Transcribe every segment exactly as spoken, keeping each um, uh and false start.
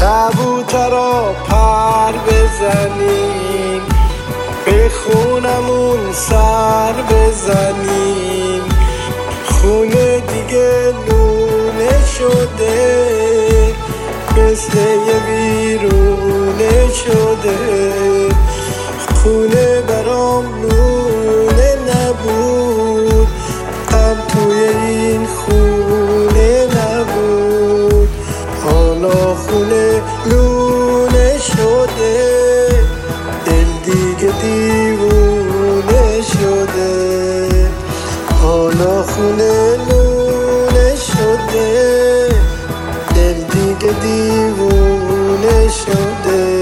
کبوترا پر بزنیم، به خونمون سر بزنیم. خونه دیگه لونه شده، مثل یه ویرونه شده. خونه برام لونه نبود، غم توی این خونه نبود. حالا خونه لونه شده، دل دیگه دیوونه شده. حالا خونه لونه شده، دل دیگه دیوونه شده.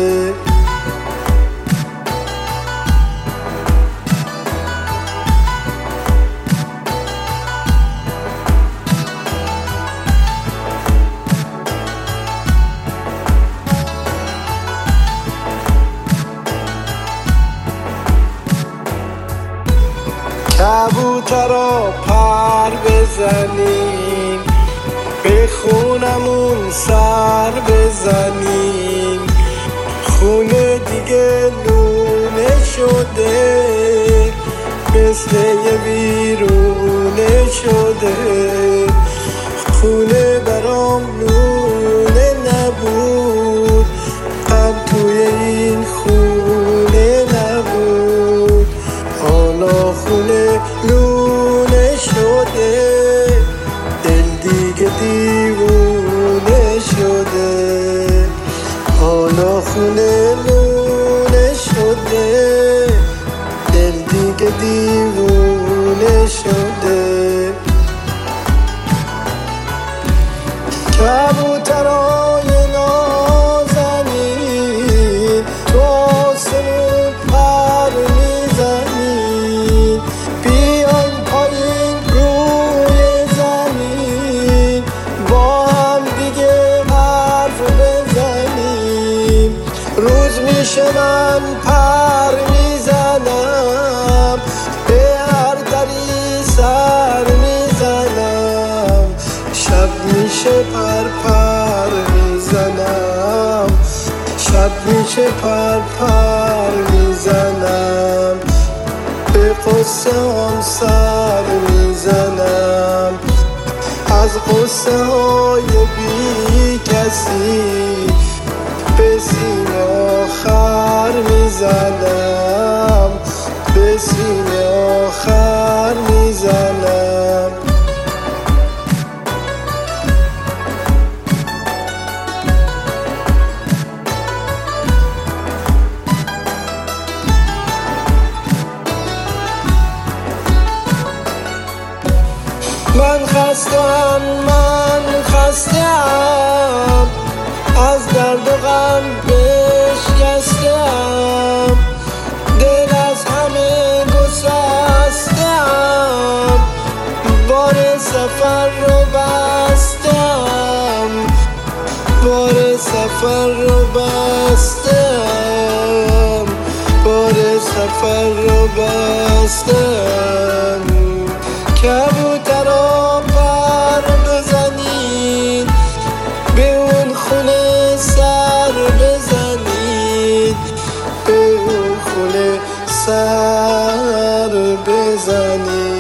کبوترا پر بزنیم، به خونمون سر بزنیم. خونه دیگه لونه شده، مثل یه ویرونه شده. خونه برام لونه نبود، غم توی این خونه نبود. حالا خونه لونه شده، دل دیگه دیوونه شده. حالا خونه لونه شده، دل دیگه دیوونه شده. کبوترای نازنین تو آسمون پر میزنین. بیاین پایین روی زمین، با هم دیگه حرف بزنیم. روز میشه من پر میزنم، به هر دری سر میزنم. شب میشه پر پر میزنم، شب میشه پر پر میزنم. به قصه هم سر میزنم، از قصه های بی کسی به سینه آخر میزنم، به سینه آخر میزنم. من خستم، من خستم، از درد و غم بشکستم. دل از همه گسستم، بار سفر رو بستم، بار سفر رو بستم، بار سفر رو بستم. کبوترا پر بزنید، به اون خونه سر بزنید، به اون خونه سر بزنید.